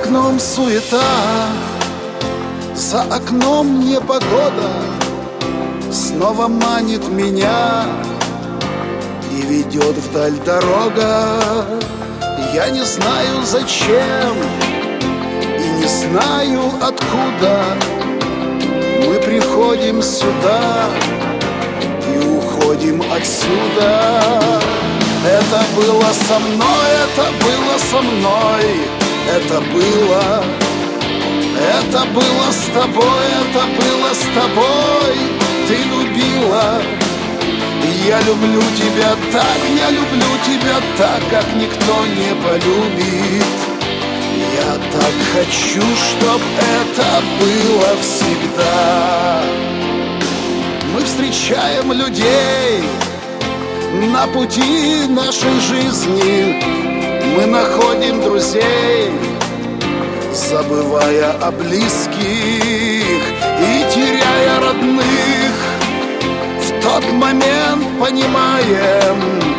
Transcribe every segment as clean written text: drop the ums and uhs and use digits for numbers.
окном суета, за окном непогода снова манит меня и ведет вдаль дорога. Я не знаю зачем и не знаю откуда мы приходим сюда и уходим отсюда. Это было со мной, это было со мной, это было с тобой, это было с тобой. Ты любила, я люблю тебя так, я люблю тебя так, как никто не полюбит. Я так хочу, чтоб это было всегда. Мы встречаем людей на пути нашей жизни, мы находим друзей, забывая о близких и теряя родных. В тот момент понимаем,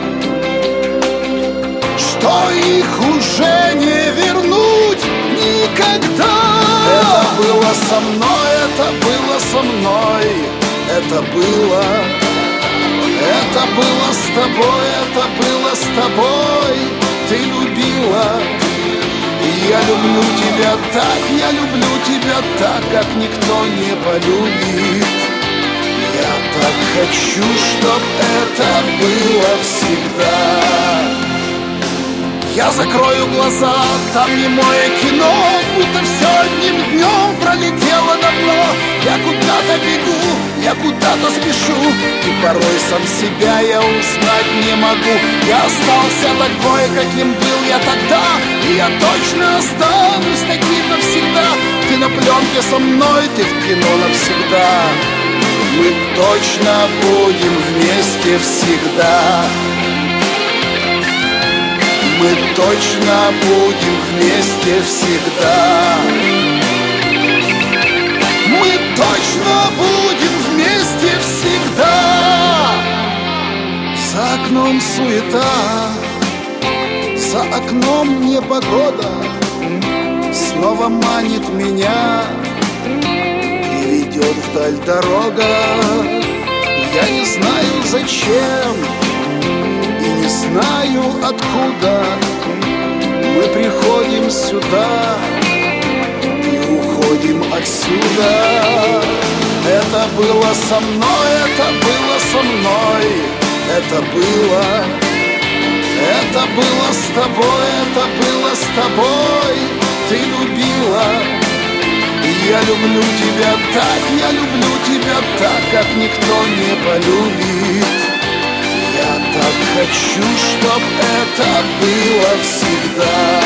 что их уже не вернуть никогда. Это было со мной, это было со мной, это было с тобой, это было с тобой. Ты любила, я люблю тебя так, я люблю тебя так, как никто не полюбит. Я так хочу, чтоб это было всегда. Я закрою глаза, там немое кино, будто все одним днем пролетело давно. Я куда-то бегу, я куда-то спешу, и порой сам себя я узнать не могу. Я остался такой, каким был я тогда, и я точно останусь таким навсегда. Ты на пленке со мной, ты в кино навсегда. Мы точно будем вместе всегда. Мы точно будем вместе всегда. Мы точно будем вместе всегда. За окном суета, за окном непогода снова манит меня и ведет вдаль дорога. Я не знаю зачем и не знаю откуда мы приходим сюда и уходим отсюда. Это было со мной, это было со мной, это было с тобой, это было с тобой. Ты любила, я люблю тебя так, я люблю тебя так, как никто не полюбит. Я так хочу, чтоб это было всегда.